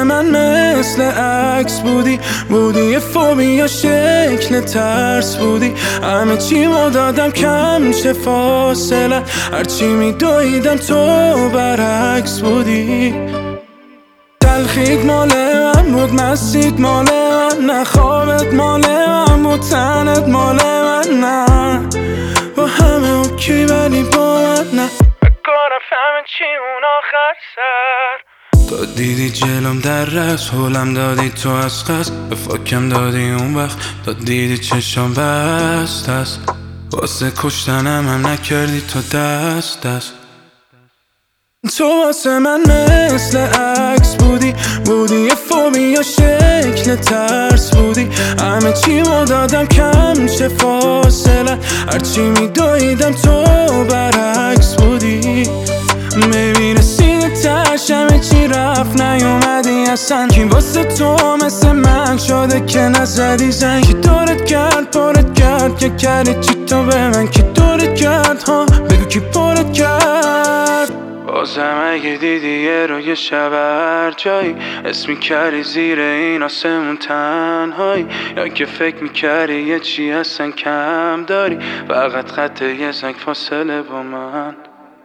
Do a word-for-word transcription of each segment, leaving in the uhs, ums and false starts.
من مثل عکس بودی، بودی یه فوبیا شکل ترس بودی. همه چی ما دادم کم چه فاصله، هرچی میدویدم تو برعکس بودی. تلخیت مال من بود، مسید مال من، نه خوابت مال من بود، تنت مال من. نه با همه اوکی ولی با من نه. بکنم فهمه چی اون آخر سر. تو دیدی جلوم در رس، حولم دادی تو از قصد، به فاکم دادی اون وقت، تا دیدی چشم بست است. واسه کشتنم هم نکردی تو دست دست. تو واسه من مثل عکس بودی، بودی یه فوبیا شکل ترس بودی. همه چی ما دادم کم چه فاصله، هرچی میدویدم تو برعکس بودی. میبینه سینه تش همه چی رفت نیومدی اصلا. کی واسه تو مثل من شده که نزدی زنگ؟ کی دورت کرد پارت کرد که کردی چی تو به من؟ کی دورت کرد ها بگو کی پارت کرد؟ بازم اگه دیدی یه رو یه شب هر جایی، اسم میکردی زیر این آسمون تنهایی، یا که فکر میکردی یه چی اصلا کم داری، فقط خط یه زنگ فاصله با من.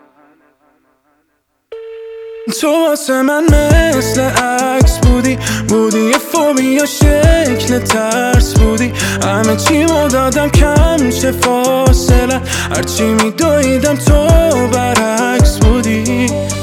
تو واسه من مثل عکس بودی، بودی یه فوبیا شکل ترس بودی. همه چی ما دادم کم چه فاصله، هرچی میدویدم تو برعکس بودی.